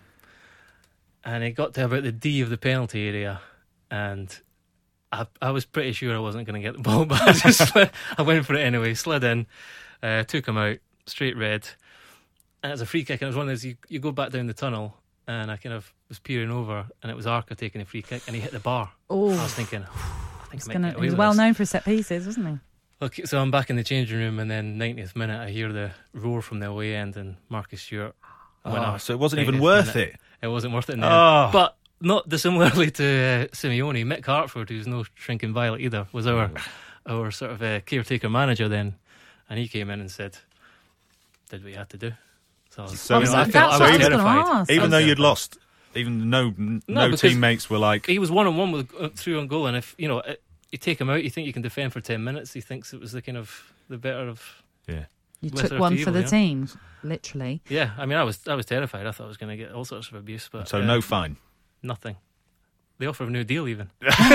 and it got to about the D of the penalty area, and I, I was pretty sure I wasn't going to get the ball, but I just slid, I went for it anyway, slid in, uh, took him out, straight red. And it was a free kick, and it was one of those, you, you go back down the tunnel, and I kind of was peering over, and it was Arca taking a free kick, and he hit the bar. Oh. I was thinking, I think I might gonna, get away he was with well this. known for set pieces, wasn't he? Okay, so I'm back in the changing room, and then ninetieth minute, I hear the roar from the away end, and Marcus Stewart went oh, off. so it wasn't even ninetieth worth minute. it? It wasn't worth it in the Oh. end. But not dissimilarly to uh, Simeone, Mick Hartford, who's no shrinking violet either, was our, our sort of uh, caretaker manager then, and he came in and said, did what you had to do. So, So, you know, I I think- felt, so I was even- terrified. ask. even I was though you'd terrified. lost, even no no, No, because teammates were like, He was one on one with uh, through on goal, and if you know it, you take him out, you think you can defend for ten minutes. He thinks it was the kind of the better of. yeah. You lesser took of one two for evil, the you know? team, literally. Yeah, I mean, I was I was terrified. I thought I was going to get all sorts of abuse, but So uh, no fine. nothing. They offer a new deal even.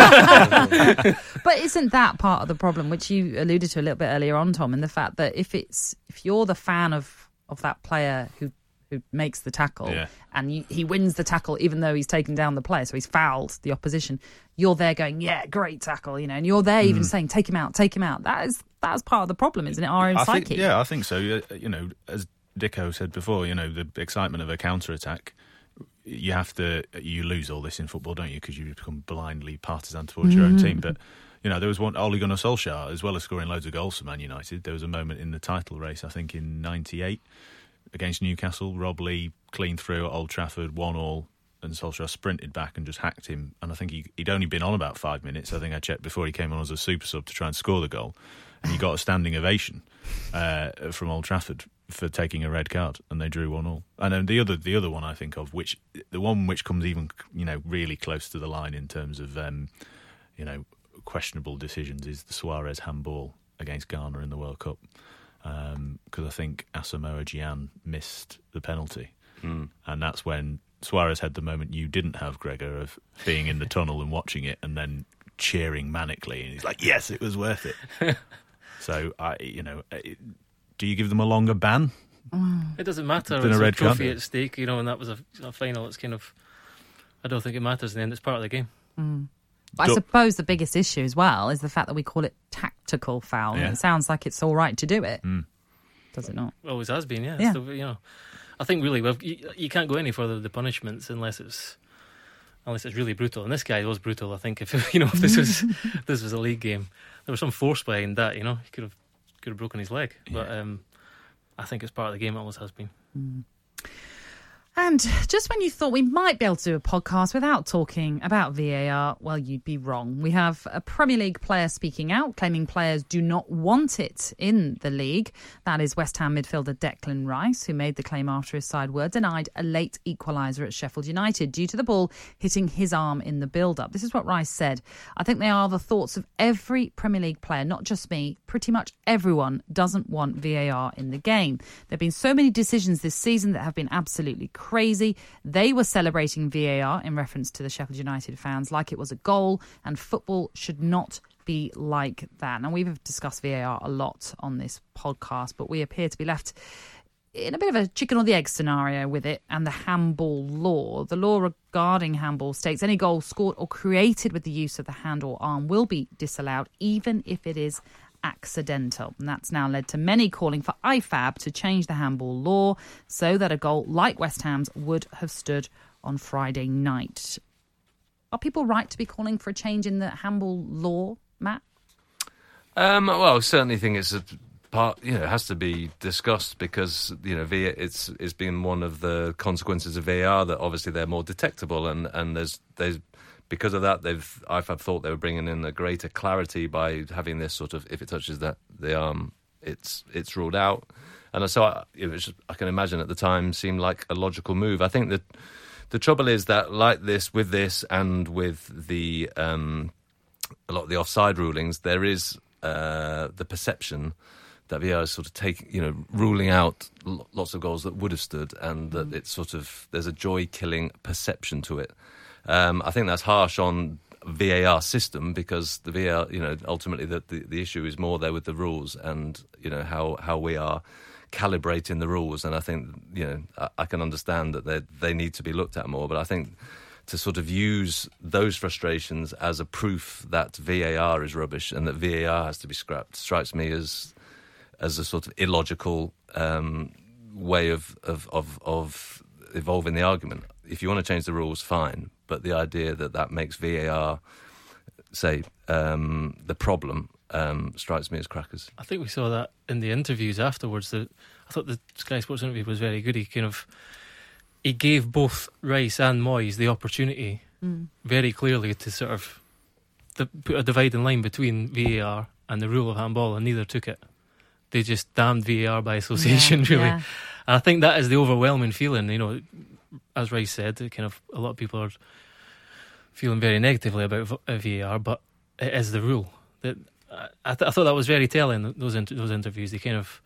But isn't that part of the problem, which you alluded to a little bit earlier on, Tom, in the fact that if it's if you're the fan of, of that player who who makes the tackle Yeah. and you, he wins the tackle even though he's taken down the player, so he's fouled the opposition, you're there going, yeah, great tackle, you know, and you're there even saying, take him out, take him out. That is that's part of the problem, isn't it? Our own I psyche. think, yeah, I think so. You, you know, as Dicko said before, you know, the excitement of a counter-attack, you have to, you lose all this in football, don't you? Because you become blindly partisan towards your own team. But, you know, there was one, Ole Gunnar Solskjaer, as well as scoring loads of goals for Man United, there was a moment in the title race, I think in ninety-eight, against Newcastle. Rob Lee cleaned through at Old Trafford, one all, and Solskjaer sprinted back and just hacked him. And I think he, he'd only been on about five minutes. I think I checked before he came on as a super sub to try and score the goal. And he got a standing ovation uh, from Old Trafford for taking a red card, and they drew one all. And then the other, the other one I think of, which the one which comes even, you know, really close to the line in terms of, um, you know, questionable decisions, is the Suarez handball against Ghana in the World Cup. Because um, I think Asamoah Gyan missed the penalty, mm. and that's when Suarez had the moment you didn't have, Gregor, of being in the tunnel and watching it, and then cheering manically, and he's like, "Yes, it was worth it." So, I, you know, do you give them a longer ban It doesn't matter. It's been It's a a red trophy card. at stake, you know, and that was a, a final. It's kind of, I don't think it matters in the end. It's part of the game. Mm. But I Do- suppose the biggest issue as well is the fact that we call it tactical foul. Yeah. It sounds like it's all right to do it. Mm. Does it not? Always has been, yeah. Yeah. Still, you know, I think really, we've, you, you can't go any further with the punishments unless it's unless it's really brutal. And this guy was brutal. I think if you know if this was if this was a league game, there was some force behind that. You know, he could have could have broken his leg. Yeah. But um, I think it's part of the game. It always has been. Mm. And just when you thought we might be able to do a podcast without talking about V A R, well, you'd be wrong. We have a Premier League player speaking out, claiming players do not want it in the league. That is West Ham midfielder Declan Rice, who made the claim after his side were denied a late equaliser at Sheffield United due to the ball hitting his arm in the build-up. This is what Rice said. I think they are the thoughts of every Premier League player, not just me. Pretty much everyone doesn't want V A R in the game. There have been so many decisions this season that have been absolutely crazy. Crazy. They were celebrating V A R in reference to the Sheffield United fans like it was a goal, and football should not be like that. Now, we've discussed V A R a lot on this podcast, but we appear to be left in a bit of a chicken or the egg scenario with it and the handball law. The law regarding handball states any goal scored or created with the use of the hand or arm will be disallowed, even if it is accidental. And that's now led to many calling for I F A B to change the handball law so that a goal like West Ham's would have stood on Friday night. Are people right to be calling for a change in the handball law, Matt? Um, well, I certainly think it's a part. You know, it has to be discussed because you know, v- it's it's been one of the consequences of V A R that obviously they're more detectable, and, and there's there's. Because of that, they've I F A B thought they were bringing in a greater clarity by having this sort of, if it touches that the arm, it's it's ruled out. And so I, it was just, I can imagine at the time seemed like a logical move. I think that the trouble is that like this, with this and with the um, a lot of the offside rulings, there is uh, the perception that V A R is sort of taking, you know, ruling out l- lots of goals that would have stood, and that it's sort of, there's a joy-killing perception to it. Um, I think that's harsh on V A R system because the V A R, you know, ultimately the, the, the issue is more there with the rules and, you know, how, how we are calibrating the rules. And I think, you know, I, I can understand that they they need to be looked at more. But I think to sort of use those frustrations as a proof that V A R is rubbish and that V A R has to be scrapped strikes me as as a sort of illogical um, way of, of, of, of evolving the argument. If you want to change the rules, fine. But the idea that that makes V A R, say, um, the problem, um, strikes me as crackers. I think we saw that in the interviews afterwards. That I thought the Sky Sports interview was very good. He kind of he gave both Rice and Moyes the opportunity mm. very clearly to sort of the, put a dividing line between V A R and the rule of handball, and neither took it. They just damned V A R by association, yeah, really. Yeah. And I think that is the overwhelming feeling. You know, as Rice said, kind of a lot of people are feeling very negatively about V A R, but it is the rule. That I, th- I thought that was very telling. Those inter- those interviews, they kind of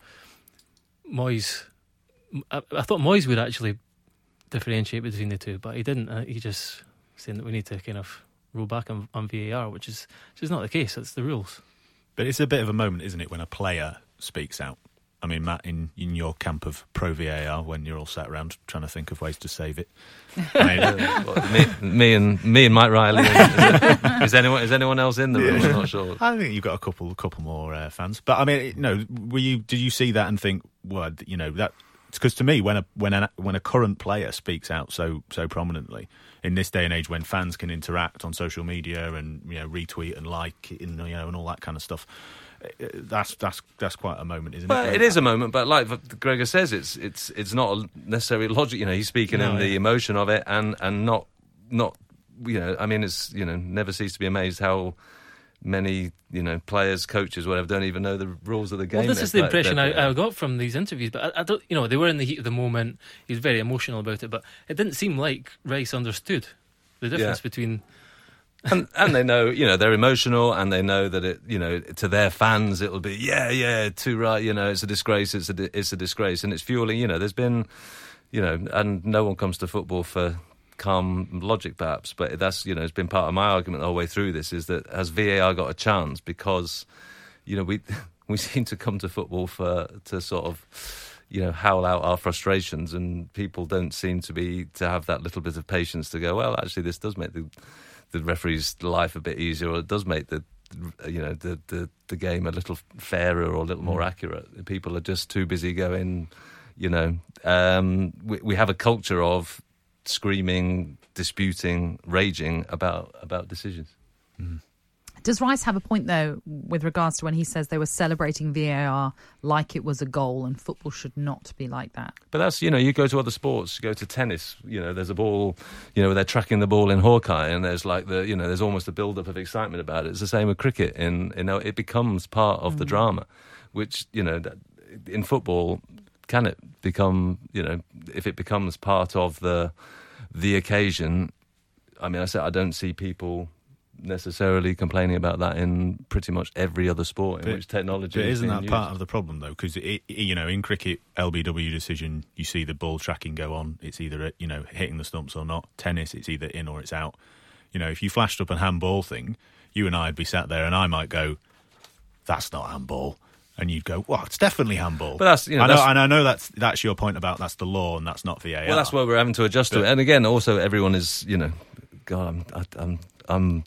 Moyes. I, I thought Moyes would actually differentiate between the two, but he didn't. Uh, he just saying that we need to kind of roll back on, on V A R, which is which is not the case. It's the rules. But it's a bit of a moment, isn't it, when a player speaks out? I mean, Matt, in, in your camp of pro-V A R, when you're all sat around trying to think of ways to save it. I mean, uh, well, me, me and me and Mike Riley. Is, it, is anyone is anyone else in the room? Yeah. I'm not sure. I think you've got a couple, a couple more uh, fans. But I mean, no, were you? Did you see that and think, well, you know, that? Because to me, when a when a when a current player speaks out so so prominently in this day and age, when fans can interact on social media and you know retweet and like and you know and all that kind of stuff. That's that's that's quite a moment, isn't well, it? It is a moment, but like Gregor says, it's it's it's not necessarily logic. You know, he's speaking no, in the yeah. emotion of it, and, and not not you know. I mean, it's you know, never cease to be amazed how many you know players, coaches, whatever, don't even know the rules of the game. Well, this is the impression I, I got from these interviews. But I, I don't, you know, they were in the heat of the moment. He was very emotional about it, but it didn't seem like Rice understood the difference yeah. between. and, and they know, you know, they're emotional, and they know that it, you know, to their fans, it'll be, yeah, yeah, too right, you know, it's a disgrace, it's a, it's a disgrace, and it's fueling, you know, there's been, you know, and no one comes to football for calm logic, perhaps, but that's, you know, it's been part of my argument the whole way through this, is that has V A R got a chance? Because, you know, we we seem to come to football for, to sort of, you know, howl out our frustrations, and people don't seem to be to have that little bit of patience to go, well, actually, this does make the the referee's life a bit easier, or it does make the you know the the, the game a little fairer or a little more accurate. People are just too busy going, you know, um, we, we have a culture of screaming, disputing, raging about about decisions. Mm. Does Rice have a point, though, with regards to when he says they were celebrating V A R like it was a goal, and football should not be like that? But that's, you know, you go to other sports, you go to tennis, you know, there's a ball, you know, they're tracking the ball in Hawkeye, and there's like the, you know, there's almost a build-up of excitement about it. It's the same with cricket. In, you know, it becomes part of mm. the drama, which, you know, in football, can it become, you know, if it becomes part of the the occasion, I mean, I said I don't see people necessarily complaining about that in pretty much every other sport in but, which technology but is isn't being that used. part of the problem, though? Because, you know, in cricket, L B W decision, you see the ball tracking go on. It's either, you know, hitting the stumps or not. Tennis, it's either in or it's out. You know, if you flashed up a handball thing, you and I would be sat there and I might go, that's not handball. And you'd go, well, it's definitely handball. But that's, you know, I know, that's, and I know that's that's your point about that's the law and that's not V A R. well, that's where we're having to adjust but, to it. And again, also everyone is, you know, God, I'm, I, I'm, I'm,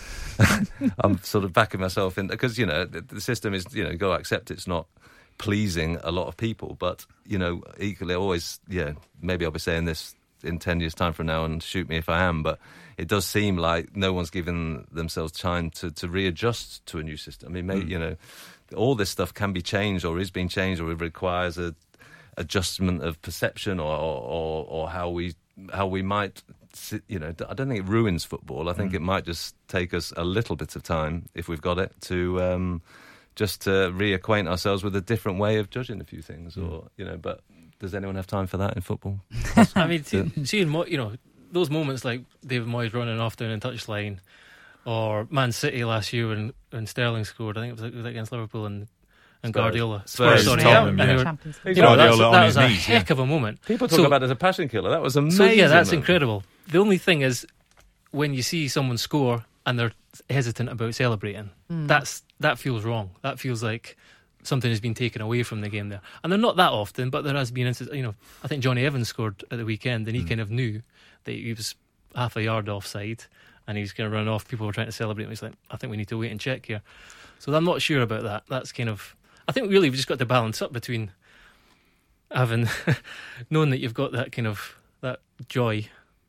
I'm sort of backing myself in because, you know, the, the system is, you know, you've got to accept it's not pleasing a lot of people, but, you know, equally always, yeah, maybe I'll be saying this in ten years' time from now and shoot me if I am, but it does seem like no one's given themselves time to, to readjust to a new system. I mean, maybe, mm. you know, all this stuff can be changed or is being changed, or it requires a adjustment of perception or, or, or how we how we might, you know, I don't think it ruins football. I think mm. it might just take us a little bit of time, if we've got it, to um, just to reacquaint ourselves with a different way of judging a few things. Mm. Or, you know, but does anyone have time for that in football? I mean, see, seeing, you know, those moments like David Moyes running off down in touchline, or Man City last year when, when Sterling scored, I think it was, it was against Liverpool and, and Spurs. Guardiola. Spurs, Spurs, sorry, Tottenham, yeah. yeah. And Champions they were, you know, that's, Guardiola on that his was a knees, heck yeah. of a moment. People talk so, about it as a passion killer. That was amazing. So yeah, that's man. incredible. The only thing is, when you see someone score and they're hesitant about celebrating, mm. that's that feels wrong. That feels like something has been taken away from the game there. And they're not that often, but there has been instances. You know, I think Johnny Evans scored at the weekend, and he mm. kind of knew that he was half a yard offside, and he's going to run off. People were trying to celebrate, and he's like, I think we need to wait and check here. So I'm not sure about that. That's kind of, I think really we've just got to balance up between having knowing that you've got that kind of that joy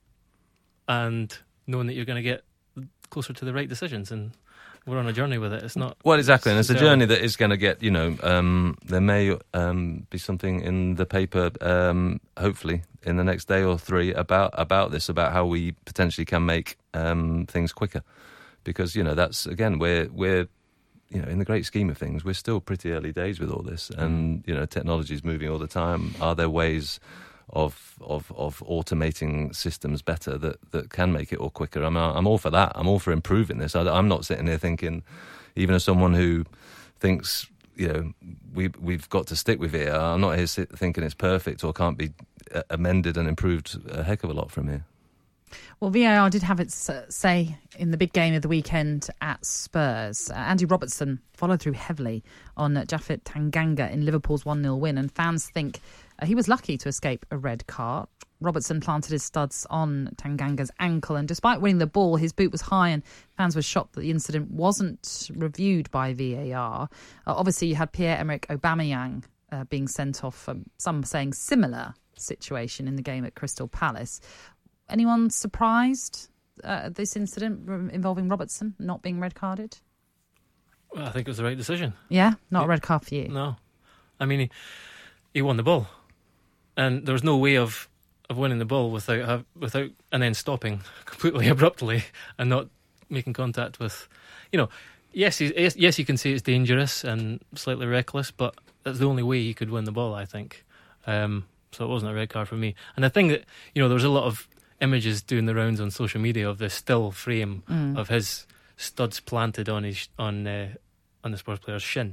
and knowing that you're going to get closer to the right decisions, and we're on a journey with it. It's not well, exactly, and it's a journey that is going to get, you know, um, there may um, be something in the paper, um, hopefully in the next day or three, about about this, about how we potentially can make um, things quicker, because, you know, that's, again, we're we're you know, in the great scheme of things, we're still pretty early days with all this, and, you know, technology is moving all the time. Are there ways of of of automating systems better that, that can make it all quicker? I'm I'm all for that. I'm all for improving this. I, I'm not sitting here thinking, even as someone who thinks, you know, we we've got to stick with it, I'm not here sit, thinking it's perfect or can't be uh, amended and improved a heck of a lot from here. Well, V A R did have its uh, say in the big game of the weekend at Spurs. Uh, Andy Robertson followed through heavily on uh, Japhet Tanganga in Liverpool's one nil win, and fans think uh, he was lucky to escape a red card. Robertson planted his studs on Tanganga's ankle, and despite winning the ball, his boot was high, and fans were shocked that the incident wasn't reviewed by V A R. Uh, obviously, you had Pierre-Emerick Aubameyang uh, being sent off for some saying similar situation in the game at Crystal Palace. Anyone surprised uh, at this incident involving Robertson not being red carded? Well, I think it was the right decision. Yeah, not yeah. a red card for you. No, I mean he, he won the ball, and there was no way of, of winning the ball without have, without and then stopping completely abruptly and not making contact with, you know. Yes, yes, yes, you can say it's dangerous and slightly reckless, but that's the only way he could win the ball, I think. Um, so it wasn't a red card for me. And I think that, you know, there was a lot of images doing the rounds on social media of this still frame mm. of his studs planted on his on uh, on the Spurs player's shin.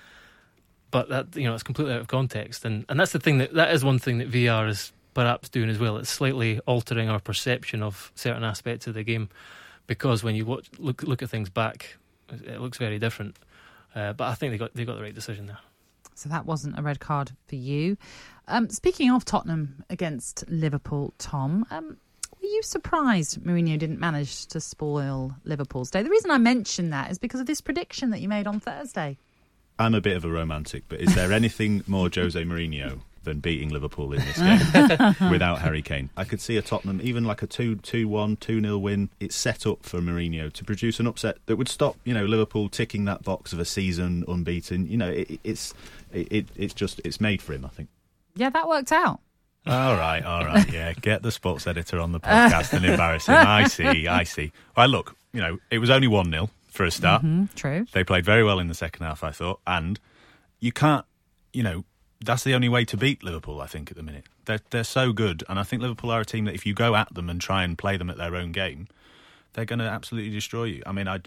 But that, you know, it's completely out of context, and, and that's the thing that that is one thing that V R is perhaps doing as well. It's slightly altering our perception of certain aspects of the game, because when you watch, look look at things back, it looks very different. Uh, but I think they got they got the right decision there. So that wasn't a red card for you. Um, speaking of Tottenham against Liverpool, Tom, um, were you surprised Mourinho didn't manage to spoil Liverpool's day? The reason I mention that is because of this prediction that you made on Thursday. I'm a bit of a romantic, but is there anything more Jose Mourinho than beating Liverpool in this game without Harry Kane? I could see a Tottenham, even like a two one, two nil win. It's set up for Mourinho to produce an upset that would stop, you know, Liverpool ticking that box of a season unbeaten. You know, it, it's it, it's just it's made for him, I think. Yeah, that worked out. All right, all right, yeah. Get the sports editor on the podcast and embarrass him. I see, I see. Well, look, you know, it was only one nil for a start. Mm-hmm, true. They played very well in the second half, I thought, and you can't, you know, that's the only way to beat Liverpool, I think, at the minute. They're, they're so good, and I think Liverpool are a team that if you go at them and try and play them at their own game, they're going to absolutely destroy you. I mean, I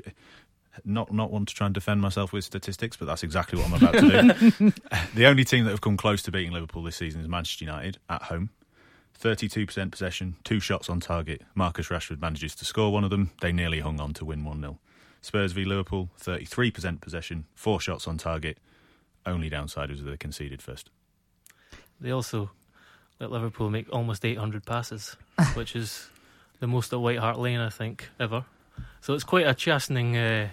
not not want to try and defend myself with statistics, but that's exactly what I'm about to do. The only team that have come close to beating Liverpool this season is Manchester United at home. thirty-two percent possession, two shots on target. Marcus Rashford manages to score one of them. They nearly hung on to win one nil. Spurs v Liverpool, thirty-three percent possession, four shots on target. Only downside was that they conceded first. They also let Liverpool make almost eight hundred passes, which is the most at White Hart Lane, I think, ever. So it's quite a chastening uh,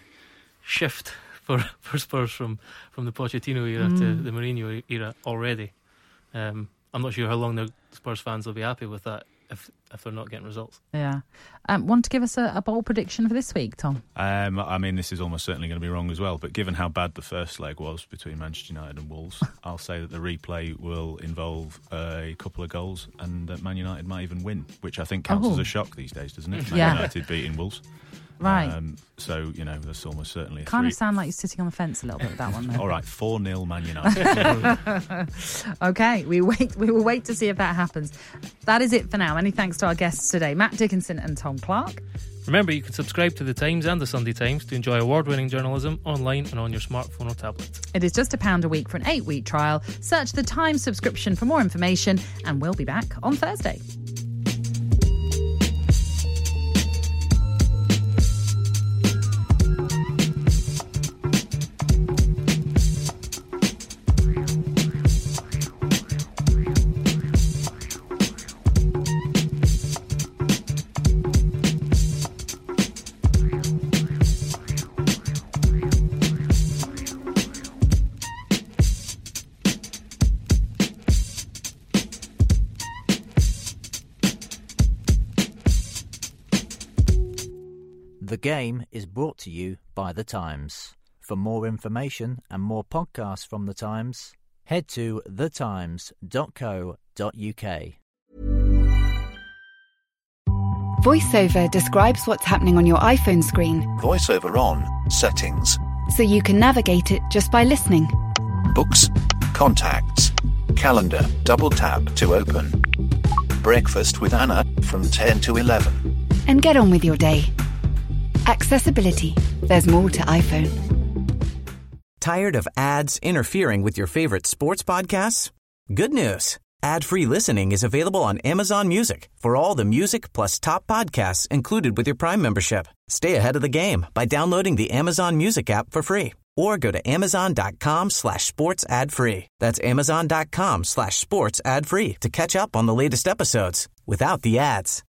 shift for, for Spurs from, from the Pochettino era mm. to the Mourinho era already. Um, I'm not sure how long the Spurs fans will be happy with that if if they're not getting results. Yeah. Um, want to give us a, a bold prediction for this week, Tom? Um, I mean, this is almost certainly going to be wrong as well, but given how bad the first leg was between Manchester United and Wolves, I'll say that the replay will involve a couple of goals and that Man United might even win, which I think counts oh. as a shock these days, doesn't it? Man yeah. United beating Wolves. Right. Um, so, you know, that's almost certainly a Kind three. of sound like you're sitting on the fence a little bit with that one, though. All right, four nil Man United. OK, we wait. We will wait to see if that happens. That is it for now. Many thanks to our guests today, Matt Dickinson and Tom Clark. Remember, you can subscribe to The Times and The Sunday Times to enjoy award-winning journalism online and on your smartphone or tablet. It is just a pound a week for an eight-week trial. Search The Times subscription for more information, and we'll be back on Thursday. The Game is brought to you by The Times. For more information and more podcasts from The Times, head to the times dot co dot uk. VoiceOver describes what's happening on your iPhone screen VoiceOver on, settings, so you can navigate it just by listening. books, contacts, calendar, double tap to open. Breakfast with Anna from ten to eleven. And get on with your day. Accessibility. There's more to iPhone. Tired of ads interfering with your favorite sports podcasts? Good news. Ad-free listening is available on Amazon Music for all the music plus top podcasts included with your Prime membership. Stay ahead of the game by downloading the Amazon Music app for free or go to amazon.com slash sports ad free. That's amazon.com slash sports ad free to catch up on the latest episodes without the ads.